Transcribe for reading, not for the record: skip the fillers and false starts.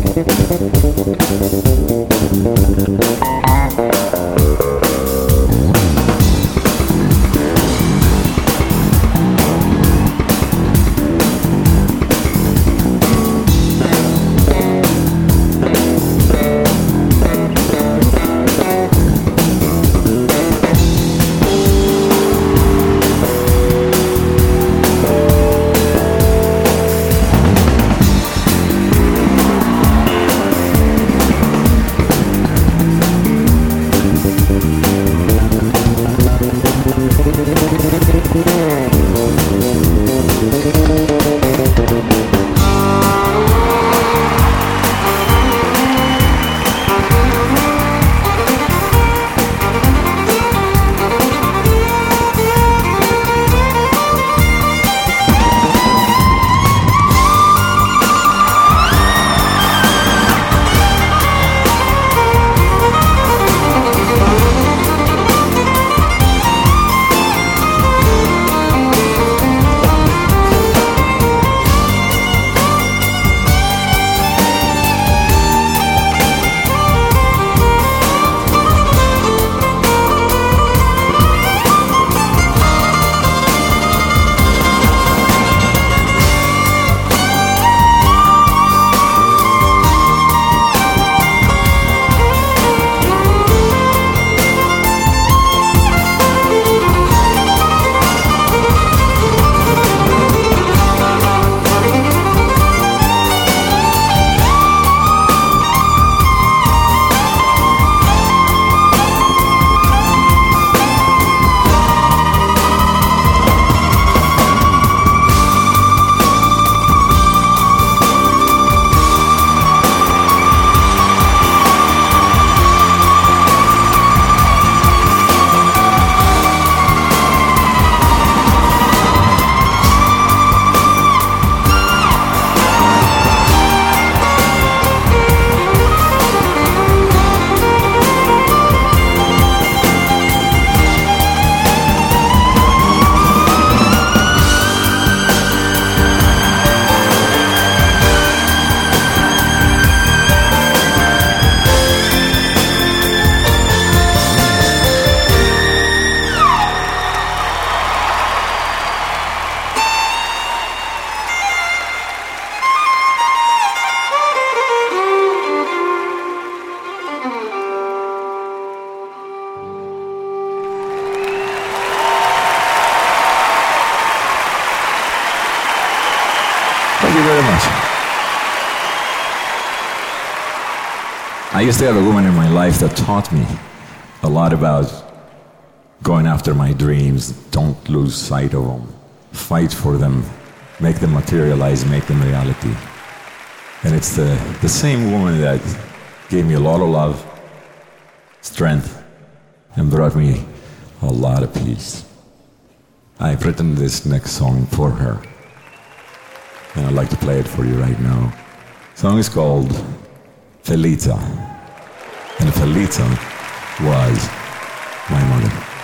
Thank you very much. I used to have a woman in my life that taught me a lot about going after my dreams. Don't lose sight of them. Fight for them. Make them materialize, make them reality. And it's the same woman that gave me a lot of love, strength, and brought me a lot of peace. I've written this next song for her, and I'd like to play it for you right now. The song is called Felita, and Felita was my mother.